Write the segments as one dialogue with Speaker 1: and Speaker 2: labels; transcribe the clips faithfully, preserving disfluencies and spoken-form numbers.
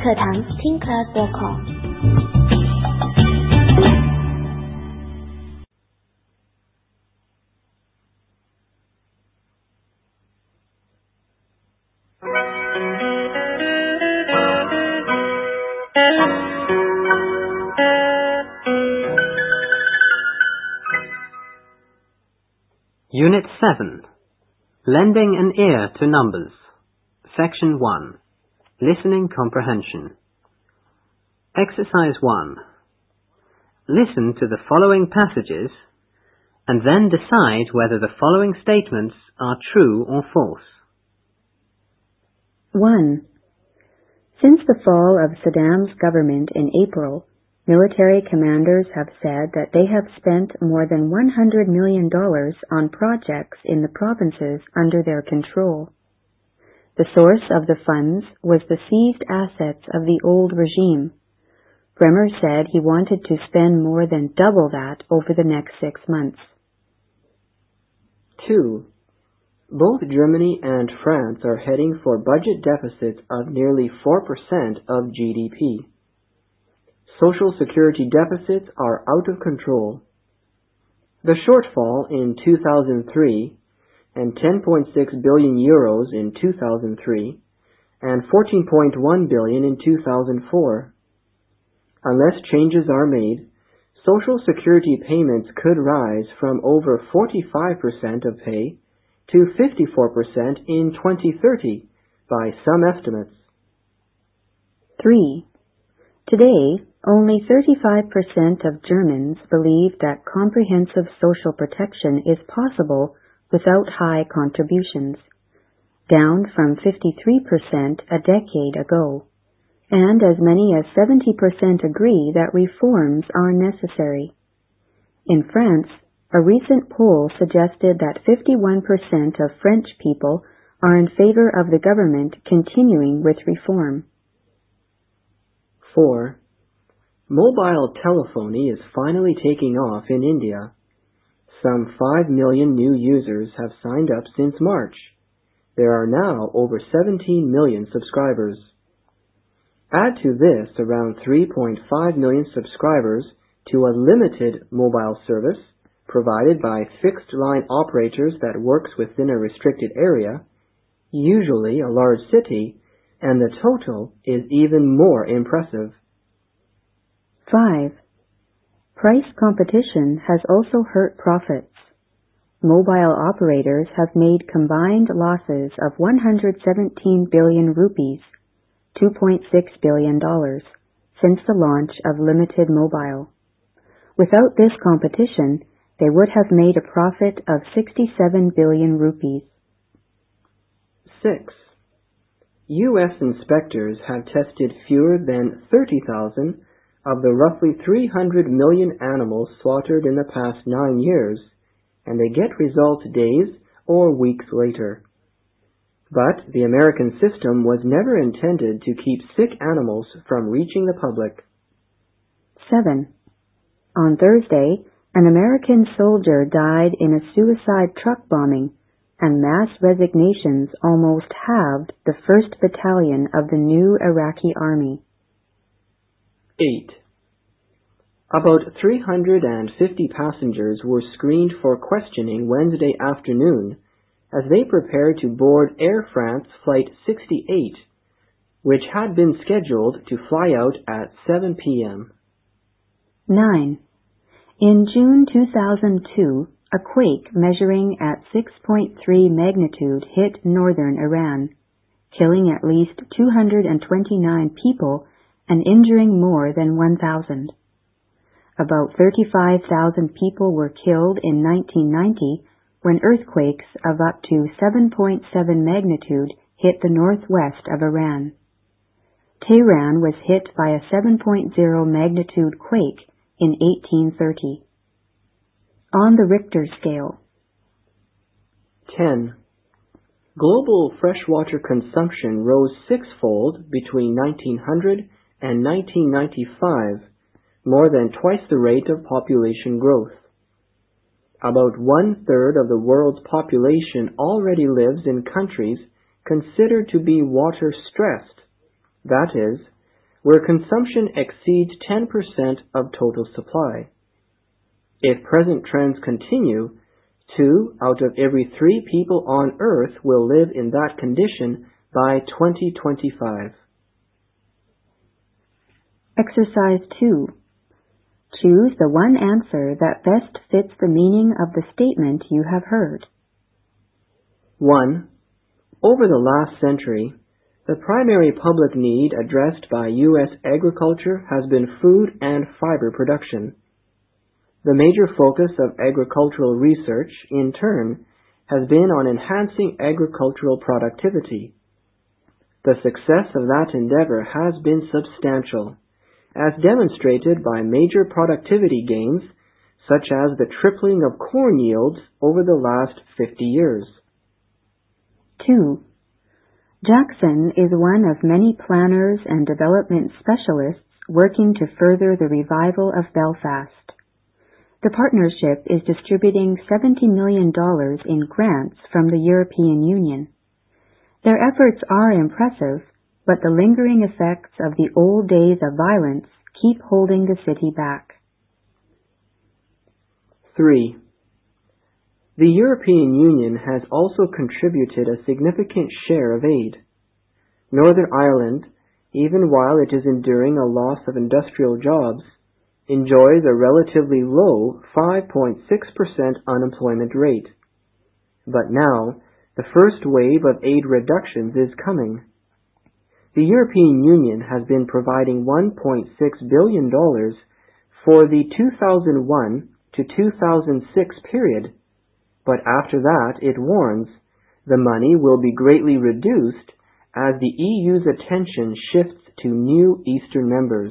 Speaker 1: 课堂 Teen Class dot com。
Speaker 2: Unit seven. Lending an ear to numbers. Section one. Listening comprehension. Exercise one. Listen to the following passages and then decide whether the following statements are true or false.
Speaker 3: one. Since the fall of Saddam's government in April, military commanders have said that they have spent more than one hundred million dollars on projects in the provinces under their control. The source of the funds was the seized assets of the old regime. Bremer said he wanted to spend more than double that over the next six months.
Speaker 4: two. Both Germany and France are heading for budget deficits of nearly four percent of G D P. Social security deficits are out of control. The shortfall in two thousand three and ten point six billion euros in two thousand three and fourteen point one billion in two thousand four. Unless changes are made, Social security payments could rise from over forty-five percent of pay to fifty-four percent in twenty thirty by some estimates.
Speaker 3: three. Today, only thirty-five percent of Germans believe that comprehensive social protection is possible without high contributions, down from fifty-three percent a decade ago, and as many as seventy percent agree that reforms are necessary. In France, a recent poll suggested that fifty-one percent of French people are in favor of the government continuing with reform.
Speaker 4: four. Mobile telephony is finally taking off in India. Some five million new users have signed up since March. There are now over seventeen million subscribers. Add to this around three point five million subscribers to a limited mobile service provided by fixed-line operators that works within a restricted area, usually a large city, and the total is even more impressive.
Speaker 3: five. Price competition has also hurt profits. Mobile operators have made combined losses of one hundred seventeen billion rupees, two point six billion dollars, since the launch of limited mobile. Without this competition, they would have made a profit of sixty-seven billion rupees.
Speaker 4: six. U S inspectors have tested fewer than thirty thousand of the roughly three hundred million animals slaughtered in the past nine years, and they get results days or weeks later. But the American system was never intended to keep sick animals from reaching the public.
Speaker 3: seven. On Thursday, an American soldier died in a suicide truck bombing, and mass resignations almost halved the first battalion of the new Iraqi army.
Speaker 4: eight. About three hundred fifty passengers were screened for questioning Wednesday afternoon as they prepared to board Air France Flight sixty-eight, which had been scheduled to fly out at seven p.m.
Speaker 3: nine. In June two thousand two, a quake measuring at six point three magnitude hit northern Iran, killing at least two hundred twenty-nine people and injuring more than one thousand. About thirty-five thousand people were killed in nineteen ninety when earthquakes of up to seven point seven magnitude hit the northwest of Iran. Tehran was hit by a seven point zero magnitude quake in eighteen thirty. On the Richter scale.
Speaker 4: ten. Global freshwater consumption rose sixfold between nineteen hundred and nineteen ninety-five, more than twice the rate of population growth. About one-third of the world's population already lives in countries considered to be water-stressed, that is, where consumption exceeds ten percent of total supply. If present trends continue, two out of every three people on Earth will live in that condition by twenty twenty-five.
Speaker 3: Exercise two. Choose the one answer that best fits the meaning of the statement you have heard.
Speaker 4: one. Over the last century, the primary public need addressed by U S agriculture has been food and fiber production. The major focus of agricultural research, in turn, has been on enhancing agricultural productivity. The success of that endeavor has been substantial, as demonstrated by major productivity gains, such as the tripling of corn yields over the last fifty years.
Speaker 3: two. Jackson is one of many planners and development specialists working to further the revival of Belfast. The partnership is distributing seventy million dollars in grants from the European Union. Their efforts are impressive, but the lingering effects of the old days of violence keep holding the city back.
Speaker 4: three. The European Union has also contributed a significant share of aid. Northern Ireland, even while it is enduring a loss of industrial jobs, enjoys a relatively low five point six percent unemployment rate. But now, the first wave of aid reductions is coming. The European Union has been providing one point six billion dollars for the two thousand one to two thousand six period, but after that, it warns, the money will be greatly reduced as the E U's attention shifts to new Eastern members.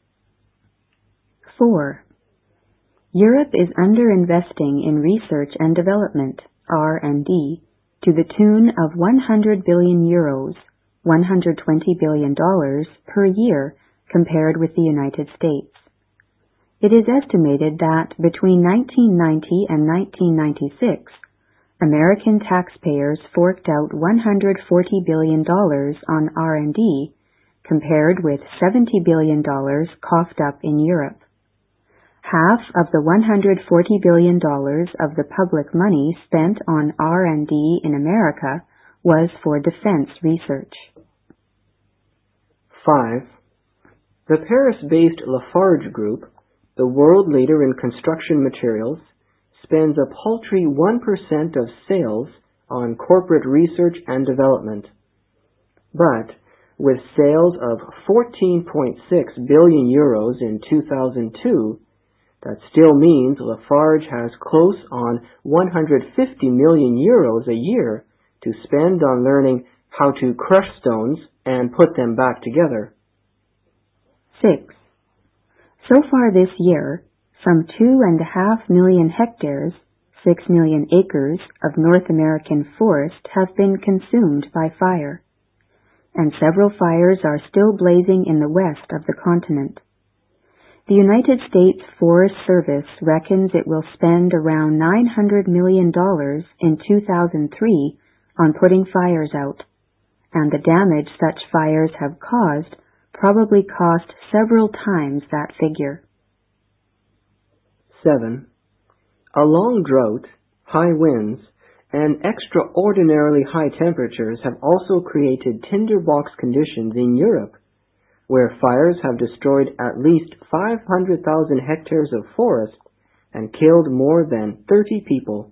Speaker 3: four. Europe is underinvesting in research and development, R and D, to the tune of one hundred billion euros, one hundred twenty billion dollars per year compared with the United States. It is estimated that between nineteen ninety and nineteen ninety-six, American taxpayers forked out one hundred forty billion dollars on R and D, compared with seventy billion dollars coughed up in Europe. Half of the one hundred forty billion dollars of the public money spent on R and D in America was for defense research.
Speaker 4: five. The Paris-based Lafarge Group, the world leader in construction materials, spends a paltry one percent of sales on corporate research and development. But with sales of fourteen point six billion euros in two thousand two, that still means Lafarge has close on one hundred fifty million euros a year to spend on learning how to crush stones and put them back together.
Speaker 3: six. So far this year, some two and a half million hectares, six million acres of North American forest have been consumed by fire, and several fires are still blazing in the west of the continent. The United States Forest Service reckons it will spend around nine hundred million dollars in two thousand three on putting fires out, and the damage such fires have caused probably cost several times that figure.
Speaker 4: seven. A long drought, high winds, and extraordinarily high temperatures have also created tinderbox conditions in Europe, where fires have destroyed at least five hundred thousand hectares of forest and killed more than thirty people.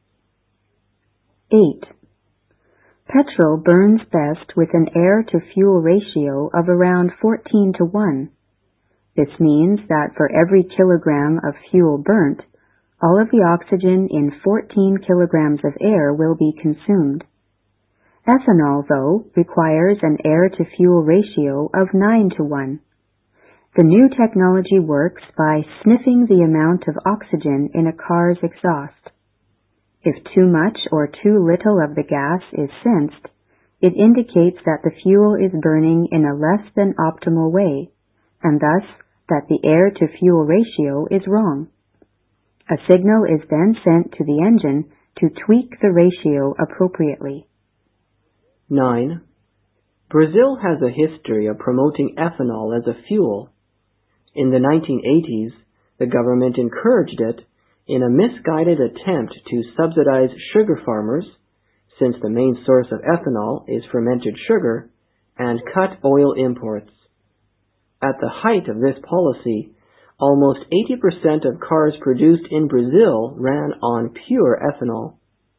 Speaker 3: eight. Petrol burns best with an air-to-fuel ratio of around fourteen to one. This means that for every kilogram of fuel burnt, all of the oxygen in fourteen kilograms of air will be consumed. Ethanol, though, requires an air-to-fuel ratio of nine to one. The new technology works by sniffing the amount of oxygen in a car's exhaust. If too much or too little of the gas is sensed, it indicates that the fuel is burning in a less than optimal way, and thus that the air-to-fuel ratio is wrong. A signal is then sent to the engine to tweak the ratio appropriately.
Speaker 4: nine. Brazil has a history of promoting ethanol as a fuel. In the nineteen eighties, the government encouraged it in a misguided attempt to subsidize sugar farmers, since the main source of ethanol is fermented sugar, and cut oil imports. At the height of this policy, almost eighty percent of cars produced in Brazil ran on pure ethanol.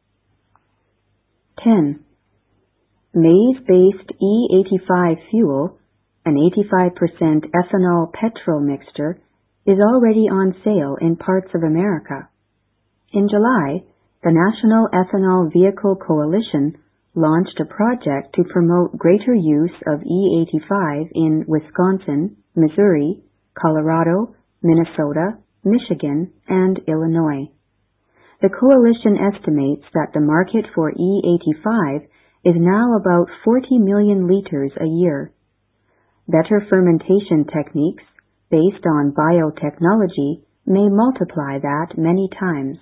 Speaker 3: ten. Maize-based E eighty-five fuel, an eighty-five percent ethanol petrol mixture, is already on sale in parts of America. In July, the National Ethanol Vehicle Coalition launched a project to promote greater use of E eighty-five in Wisconsin, Missouri, Colorado, Minnesota, Michigan, and Illinois. The coalition estimates that the market for E eighty-five is now about forty million liters a year. Better fermentation techniques, based on biotechnology, may multiply that many times.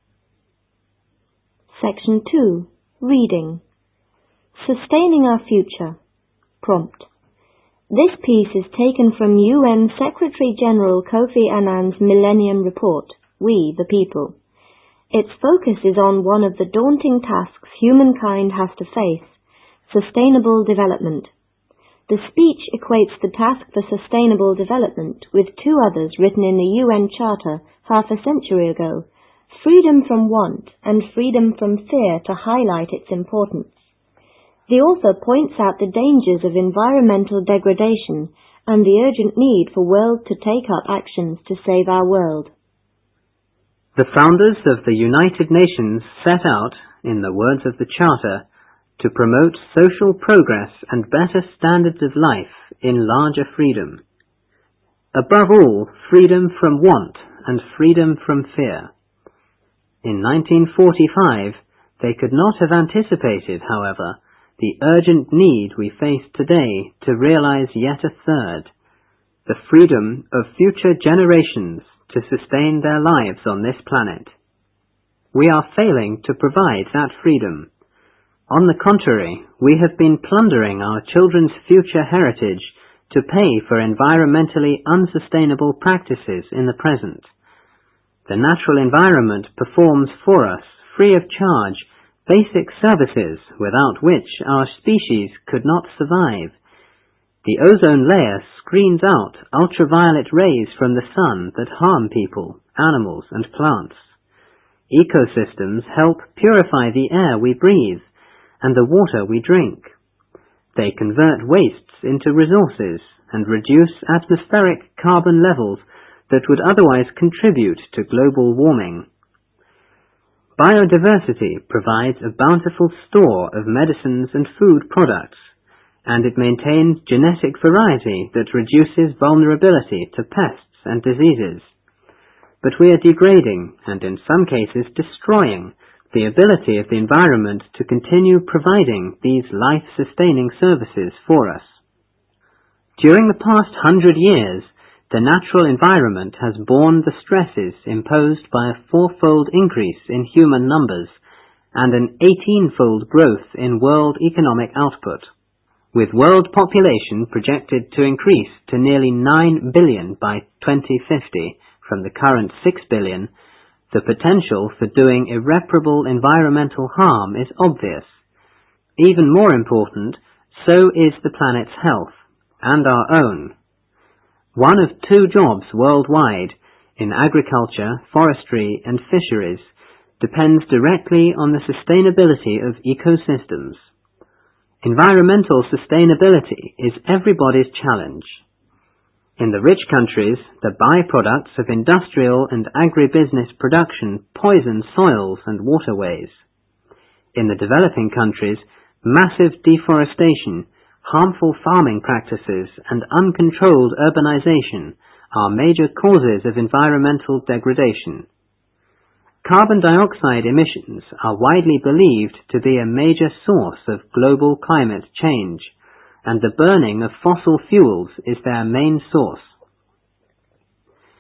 Speaker 1: Section two. Reading. Sustaining Our Future. Prompt. This piece is taken from U N Secretary-General Kofi Annan's Millennium Report, We the People. Its focus is on one of the daunting tasks humankind has to face, sustainable development. The speech equates the task for sustainable development with two others written in the U N Charter half a century ago, freedom from want and freedom from fear, to highlight its importance. The author points out the dangers of environmental degradation and the urgent need for world to take up actions to save our world.
Speaker 2: The founders of the United Nations set out, in the words of the Charter, to promote social progress and better standards of life in larger freedom. Above all, freedom from want and freedom from fear. In nineteen forty-five, they could not have anticipated, however, the urgent need we face today to realize yet a third, the freedom of future generations to sustain their lives on this planet. We are failing to provide that freedom. On the contrary, we have been plundering our children's future heritage to pay for environmentally unsustainable practices in the present. The natural environment performs for us, free of charge, basic services without which our species could not survive. The ozone layer screens out ultraviolet rays from the sun that harm people, animals, and plants. Ecosystems help purify the air we breathe and the water we drink. They convert wastes into resources and reduce atmospheric carbon levels that would otherwise contribute to global warming. Biodiversity provides a bountiful store of medicines and food products, and it maintains genetic variety that reduces vulnerability to pests and diseases. But we are degrading, and in some cases destroying, the ability of the environment to continue providing these life-sustaining services for us. During the past hundred years, the natural environment has borne the stresses imposed by a fourfold increase in human numbers and an eighteenfold growth in world economic output. With world population projected to increase to nearly nine billion by twenty fifty from the current six billion, the potential for doing irreparable environmental harm is obvious. Even more important, so is the planet's health, and our own. One of two jobs worldwide, in agriculture, forestry, and fisheries, depends directly on the sustainability of ecosystems. Environmental sustainability is everybody's challenge. In the rich countries, the byproducts of industrial and agribusiness production poison soils and waterways. In the developing countries, massive deforestation, harmful farming practices, and uncontrolled urbanization are major causes of environmental degradation. Carbon dioxide emissions are widely believed to be a major source of global climate change, and the burning of fossil fuels is their main source.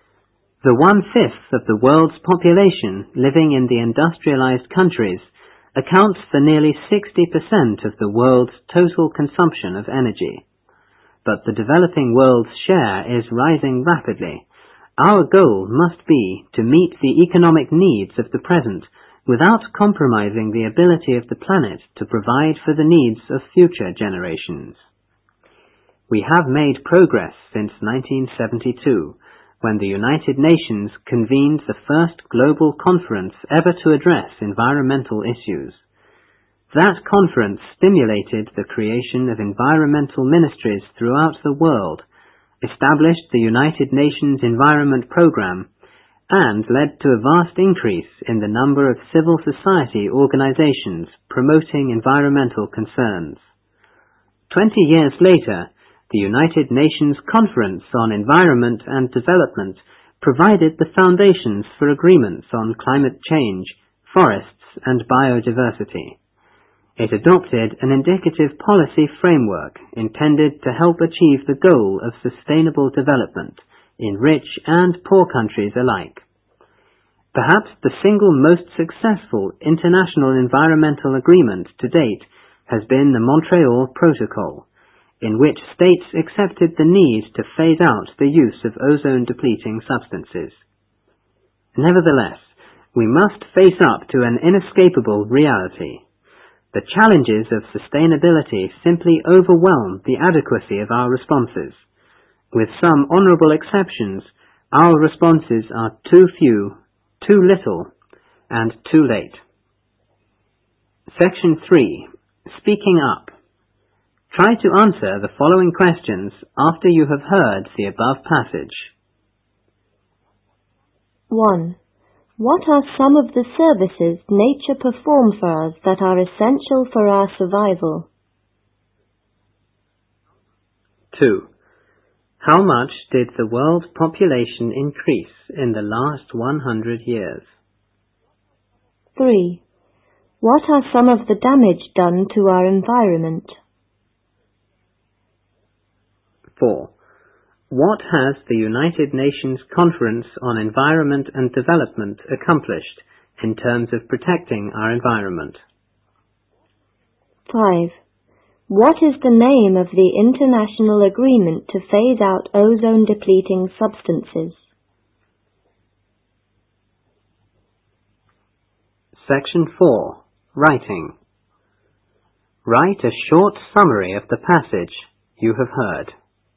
Speaker 2: The one-fifth of the world's population living in the industrialized countries accounts for nearly sixty percent of the world's total consumption of energy. But the developing world's share is rising rapidly. Our goal must be to meet the economic needs of the present without compromising the ability of the planet to provide for the needs of future generations. We have made progress since nineteen seventy-two, when the United Nations convened the first global conference ever to address environmental issues. That conference stimulated the creation of environmental ministries throughout the world, established the United Nations Environment Programme, and led to a vast increase in the number of civil society organizations promoting environmental concerns. Twenty years later, the United Nations Conference on Environment and Development provided the foundations for agreements on climate change, forests, and biodiversity. It adopted an indicative policy framework intended to help achieve the goal of sustainable development in rich and poor countries alike. Perhaps the single most successful international environmental agreement to date has been the Montreal Protocol, in which states accepted the need to phase out the use of ozone-depleting substances. Nevertheless, we must face up to an inescapable reality. The challenges of sustainability simply overwhelm the adequacy of our responses. With some honourable exceptions, our responses are too few, too little, and too late. Section three. Speaking up. Try to answer the following questions after you have heard the above passage.
Speaker 1: one. What are some of the services nature performs for us that are essential for our survival?
Speaker 2: two. How much did the world population increase in the last one hundred years?
Speaker 1: three. What are some of the damage done to our environment?
Speaker 2: four. What has the United Nations Conference on Environment and Development accomplished in terms of protecting our environment?
Speaker 1: five. What is the name of the international agreement to phase out ozone-depleting substances?
Speaker 2: Section four. Writing. Write a short summary of the passage you have heard.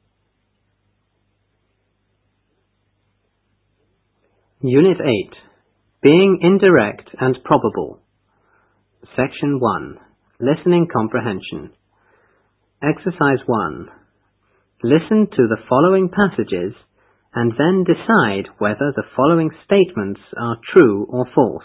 Speaker 2: Unit eight. Being indirect and probable. Section one. Listening comprehension. Exercise one. Listen to the following passages and then decide whether the following statements are true or false.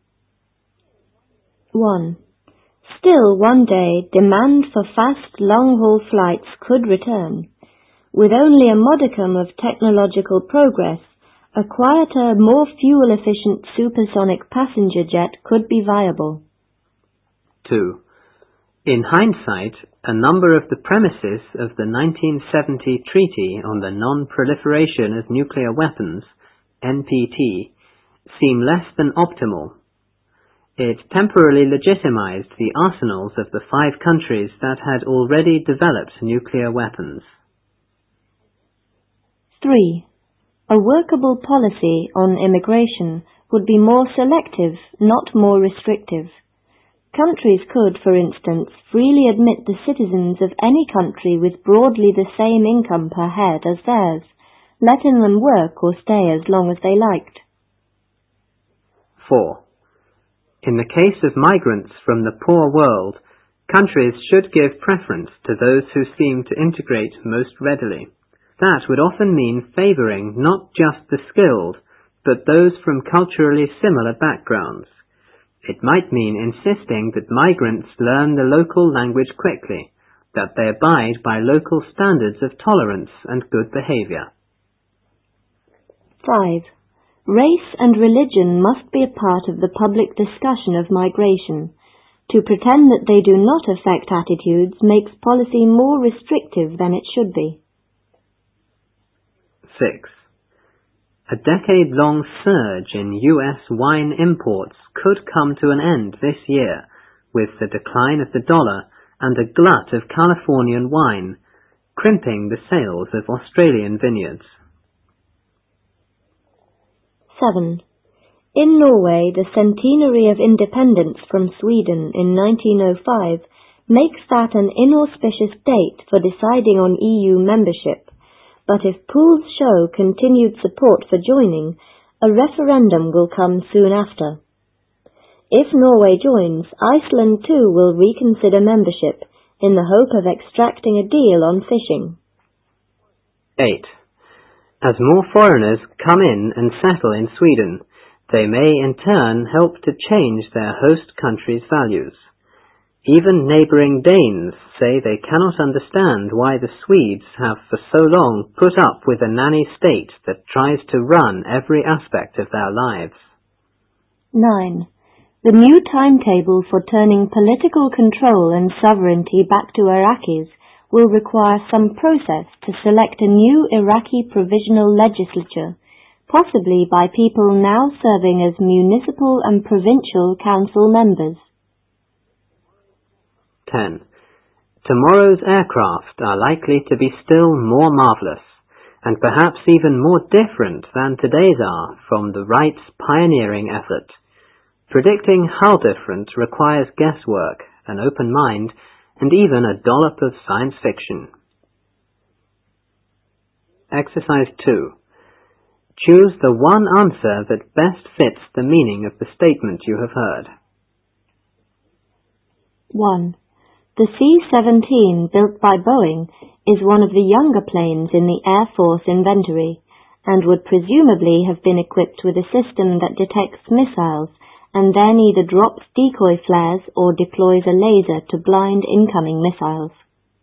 Speaker 1: one. Still one day demand for fast long-haul flights could return. With only a modicum of technological progress, a quieter, more fuel-efficient supersonic passenger jet could be viable.
Speaker 2: two. In hindsight, a number of the premises of the nineteen seventy Treaty on the Non-Proliferation of Nuclear Weapons, N P T, seem less than optimal. It temporarily legitimized the arsenals of the five countries that had already developed nuclear weapons.
Speaker 1: three. A workable policy on immigration would be more selective, not more restrictive. Countries could, for instance, freely admit the citizens of any country with broadly the same income per head as theirs, letting them work or stay as long as they liked.
Speaker 2: four. In the case of migrants from the poor world, countries should give preference to those who seem to integrate most readily. That would often mean favouring not just the skilled, but those from culturally similar backgrounds. It might mean insisting that migrants learn the local language quickly, that they abide by local standards of tolerance and good behaviour.
Speaker 1: five. Race and religion must be a part of the public discussion of migration. To pretend that they do not affect attitudes makes policy more restrictive than it should be.
Speaker 2: six. A decade-long surge in U S wine imports could come to an end this year with the decline of the dollar and a glut of Californian wine, crimping the sales of Australian vineyards.
Speaker 1: seven. In Norway, the centenary of independence from Sweden in nineteen oh five makes that an inauspicious date for deciding on E U membership, but if polls show continued support for joining, a referendum will come soon after. If Norway joins, Iceland too will reconsider membership in the hope of extracting a deal on fishing.
Speaker 2: eight. As more foreigners come in and settle in Sweden, they may in turn help to change their host country's values. Even neighbouring Danes say they cannot understand why the Swedes have for so long put up with a nanny state that tries to run every aspect of their lives.
Speaker 1: nine. The new timetable for turning political control and sovereignty back to Iraqis will require some process to select a new Iraqi provisional legislature, possibly by people now serving as municipal and provincial council members.
Speaker 2: ten. Tomorrow's aircraft are likely to be still more marvellous, and perhaps even more different than today's are from the right's pioneering effort. Predicting how different requires guesswork, an open mind, and even a dollop of science fiction. Exercise two. Choose the one answer that best fits the meaning of the statement you have heard.
Speaker 1: one. The C seventeen, built by Boeing, is one of the younger planes in the Air Force inventory, and would presumably have been equipped with a system that detects missiles and then either drops decoy flares or deploys a laser to blind incoming missiles.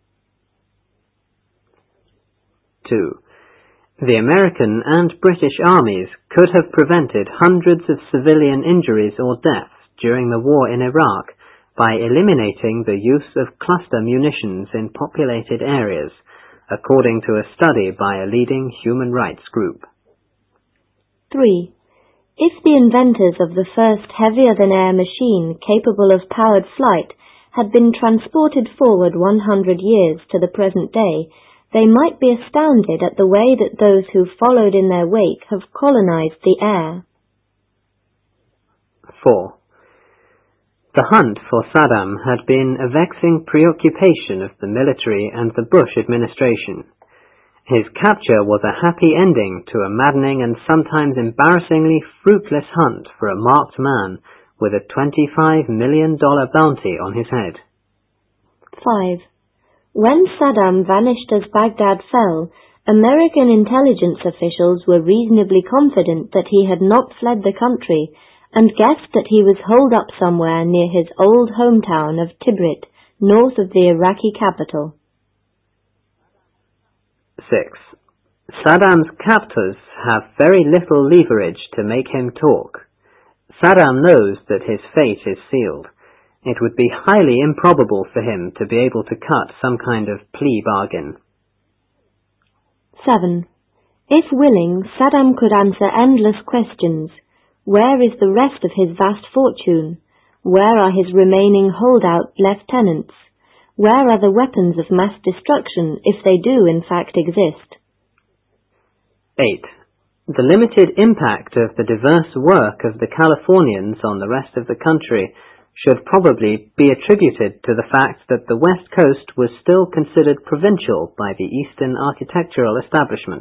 Speaker 2: two. The American and British armies could have prevented hundreds of civilian injuries or deaths during the war in Iraq by eliminating the use of cluster munitions in populated areas, according to a study by a leading human rights group.
Speaker 1: three. If the inventors of the first heavier-than-air machine capable of powered flight had been transported forward one hundred years to the present day, they might be astounded at the way that those who followed in their wake have colonized the air.
Speaker 2: four. The hunt for Saddam had been a vexing preoccupation of the military and the Bush administration. His capture was a happy ending to a maddening and sometimes embarrassingly fruitless hunt for a marked man with a twenty-five million dollars bounty on his head.
Speaker 1: five. When Saddam vanished as Baghdad fell, American intelligence officials were reasonably confident that he had not fled the country, and guessed that he was holed up somewhere near his old hometown of Tikrit, north of the Iraqi capital.
Speaker 2: six. Saddam's captors have very little leverage to make him talk. Saddam knows that his fate is sealed. It would be highly improbable for him to be able to cut some kind of plea bargain.
Speaker 1: seven. If willing, Saddam could answer endless questions. Where is the rest of his vast fortune? Where are his remaining holdout lieutenants? Where are the weapons of mass destruction, if they do in fact exist?
Speaker 2: eight. The limited impact of the diverse work of the Californians on the rest of the country should probably be attributed to the fact that the West Coast was still considered provincial by the Eastern architectural establishment.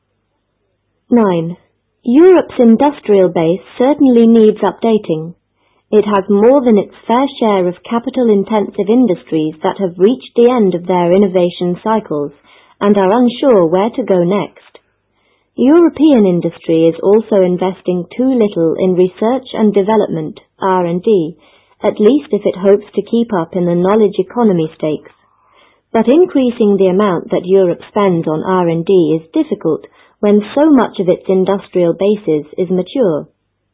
Speaker 1: nine. Europe's industrial base certainly needs updating. It has more than its fair share of capital-intensive industries that have reached the end of their innovation cycles and are unsure where to go next. European industry is also investing too little in research and development, R and D, at least if it hopes to keep up in the knowledge economy stakes. But increasing the amount that Europe spends on R and D is difficult when so much of its industrial basis is mature.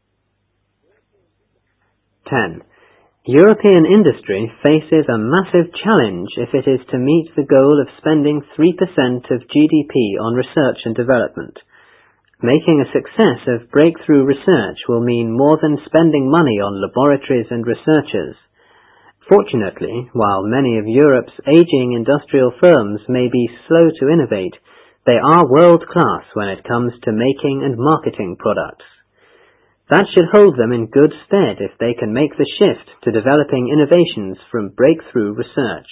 Speaker 2: ten. European industry faces a massive challenge if it is to meet the goal of spending three percent of G D P on research and development. Making a success of breakthrough research will mean more than spending money on laboratories and researchers. Fortunately, while many of Europe's aging industrial firms may be slow to innovate, they are world-class when it comes to making and marketing products. That should hold them in good stead if they can make the shift to developing innovations from breakthrough research.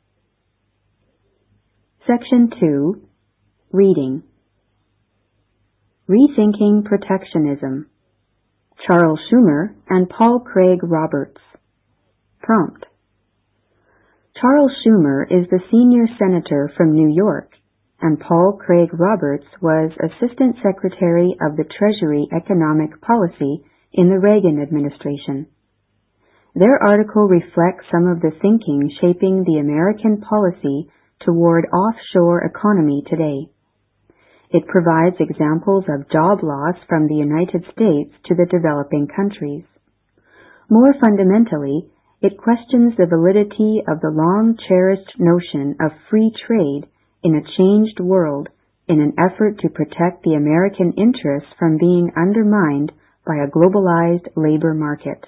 Speaker 3: Section two. Reading. Rethinking Protectionism. Charles Schumer and Paul Craig Roberts. Prompt. Charles Schumer is the senior senator from New York, and Paul Craig Roberts was Assistant Secretary of the Treasury Economic Policy in the Reagan administration. Their article reflects some of the thinking shaping the American policy toward offshore economy today. It provides examples of job loss from the United States to the developing countries. More fundamentally, it questions the validity of the long-cherished notion of free trade in a changed world in an effort to protect the American interests from being undermined by a globalized labor market.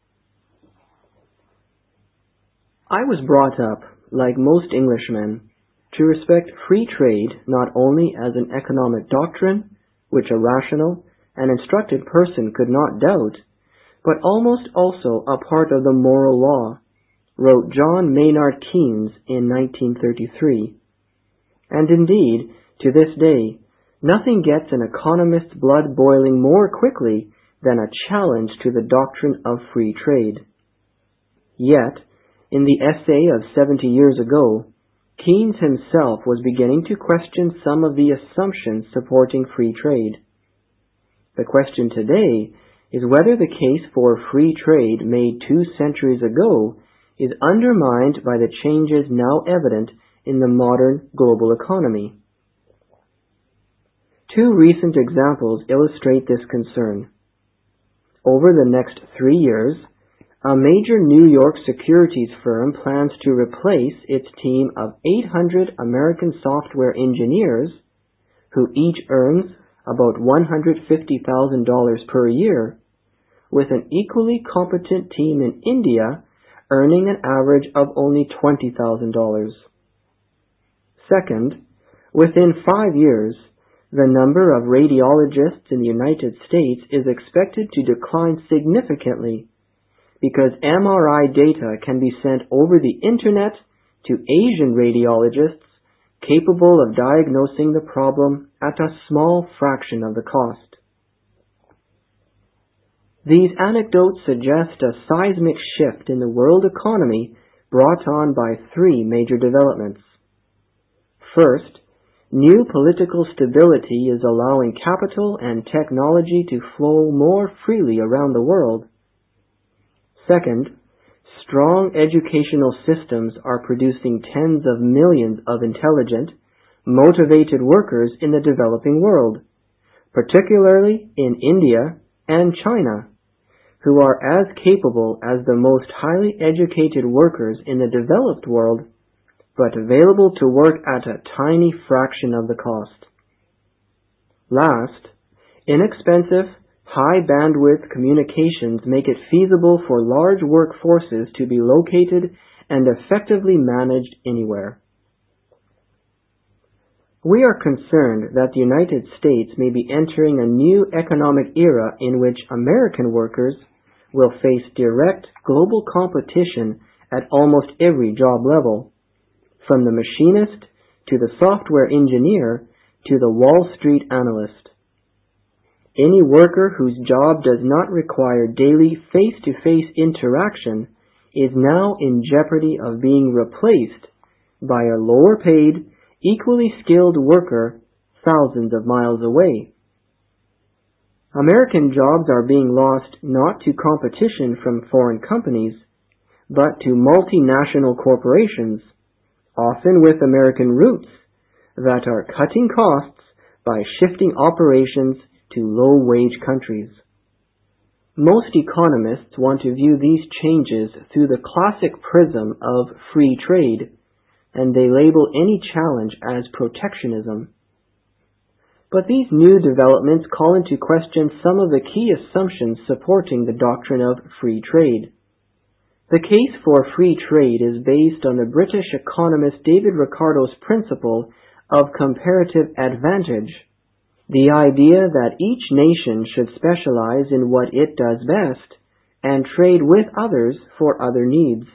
Speaker 4: I was brought up, like most Englishmen, to respect free trade not only as an economic doctrine, which a rational and instructed person could not doubt, but almost also a part of the moral law, wrote John Maynard Keynes in nineteen thirty-three. And indeed, to this day, nothing gets an economist's blood boiling more quickly than a challenge to the doctrine of free trade. Yet, in the essay of seventy years ago, Keynes himself was beginning to question some of the assumptions supporting free trade. The question today is whether the case for free trade made two centuries ago is undermined by the changes now evident in the modern global economy. Two recent examples illustrate this concern. Over the next three years, a major New York securities firm plans to replace its team of eight hundred American software engineers, who each earns about one hundred fifty thousand dollars per year, with an equally competent team in India earning an average of only twenty thousand dollars. Second, within five years, the number of radiologists in the United States is expected to decline significantly because M R I data can be sent over the Internet to Asian radiologists capable of diagnosing the problem at a small fraction of the cost. These anecdotes suggest a seismic shift in the world economy brought on by three major developments. First, new political stability is allowing capital and technology to flow more freely around the world. Second, strong educational systems are producing tens of millions of intelligent, motivated workers in the developing world, particularly in India and China, who are as capable as the most highly educated workers in the developed world, but available to work at a tiny fraction of the cost. Last, inexpensive, high-bandwidth communications make it feasible for large workforces to be located and effectively managed anywhere. We are concerned that the United States may be entering a new economic era in which American workers will face direct global competition at almost every job level, from the machinist to the software engineer to the Wall Street analyst. Any worker whose job does not require daily face-to-face interaction is now in jeopardy of being replaced by a lower-paid, equally skilled worker thousands of miles away. American jobs are being lost not to competition from foreign companies, but to multinational corporations, often with American roots, that are cutting costs by shifting operations to low-wage countries. Most economists want to view these changes through the classic prism of free trade, and they label any challenge as protectionism. But these new developments call into question some of the key assumptions supporting the doctrine of free trade. The case for free trade is based on the British economist David Ricardo's principle of comparative advantage, the idea that each nation should specialize in what it does best and trade with others for other needs.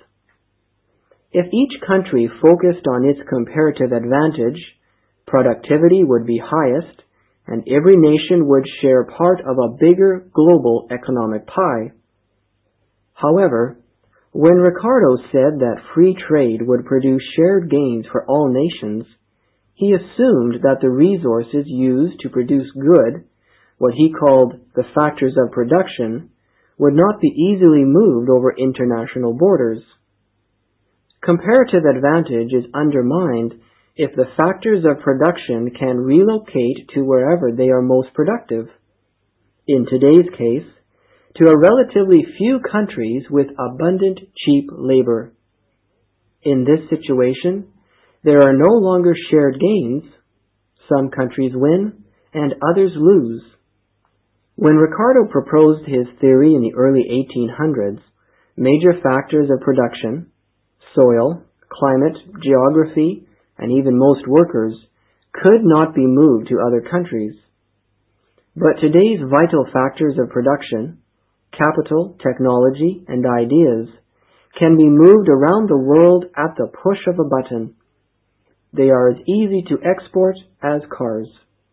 Speaker 4: If each country focused on its comparative advantage, productivity would be highest, and every nation would share part of a bigger global economic pie. However, when Ricardo said that free trade would produce shared gains for all nations, he assumed that the resources used to produce good, what he called the factors of production, would not be easily moved over international borders. Comparative advantage is undermined if the factors of production can relocate to wherever they are most productive. In today's case, to a relatively few countries with abundant cheap labor. In this situation, there are no longer shared gains. Some countries win and others lose. When Ricardo proposed his theory in the early eighteen hundreds, major factors of production, soil, climate, geography, and even most workers, could not be moved to other countries. But today's vital factors of production, capital, technology, and ideas, can be moved around the world at the push of a button. They are as easy to export as cars.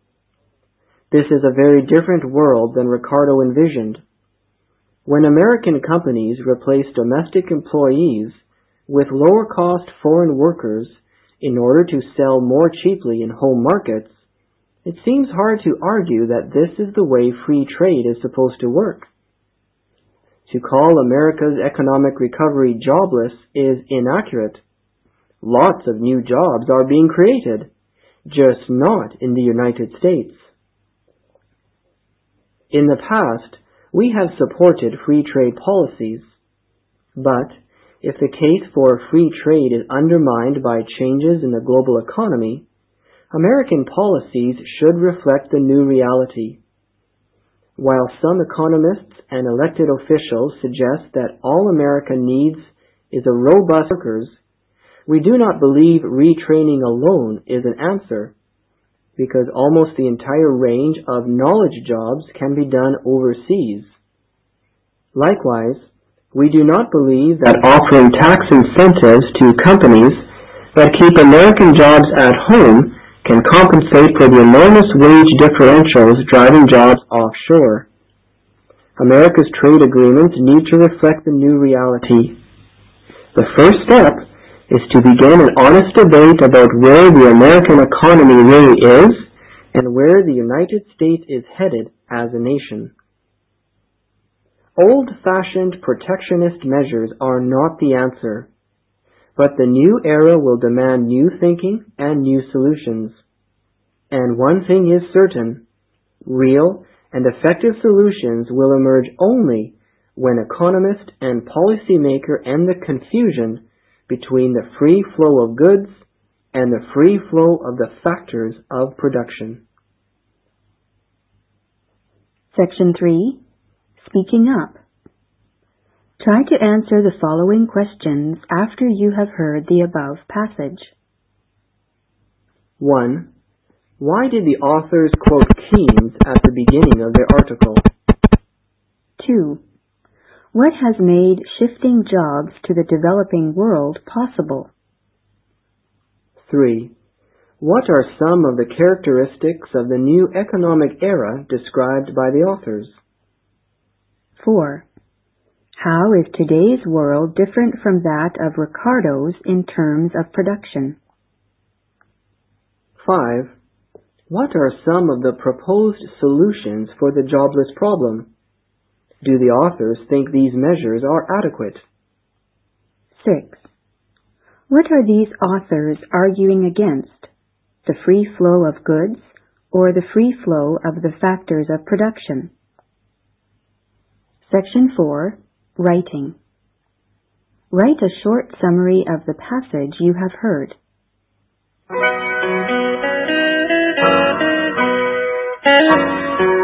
Speaker 4: This is a very different world than Ricardo envisioned. When American companies replaced domestic employees with lower-cost foreign workers in order to sell more cheaply in home markets, it seems hard to argue that this is the way free trade is supposed to work. To call America's economic recovery jobless is inaccurate. Lots of new jobs are being created, just not in the United States. In the past, we have supported free trade policies, but if the case for free trade is undermined by changes in the global economy, American policies should reflect the new reality. While some economists and elected officials suggest that all America needs is a robust workers, we do not believe retraining alone is an answer, because almost the entire range of knowledge jobs can be done overseas. Likewise, we do not believe that offering tax incentives to companies that keep American jobs at home can compensate for the enormous wage differentials driving jobs offshore. America's trade agreements need to reflect the new reality. The first step is to begin an honest debate about where the American economy really is and where the United States is headed as a nation. Old-fashioned protectionist measures are not the answer, but the new era will demand new thinking and new solutions. And one thing is certain, real and effective solutions will emerge only when economist and policymaker end the confusion between the free flow of goods and the free flow of the factors of production.
Speaker 3: Section three. Speaking up. Try to answer the following questions after you have heard the above passage.
Speaker 4: one. Why did the authors quote Keynes at the beginning of their article?
Speaker 3: two. What has made shifting jobs to the developing world possible?
Speaker 4: three. What are some of the characteristics of the new economic era described by the authors?
Speaker 3: four. How is today's world different from that of Ricardo's in terms of production?
Speaker 4: five. What are some of the proposed solutions for the jobless problem? Do the authors think these measures are adequate?
Speaker 3: six. What are these authors arguing against? The free flow of goods or the free flow of the factors of production? Section four. Writing. Write a short summary of the passage you have heard.
Speaker 5: Thank you.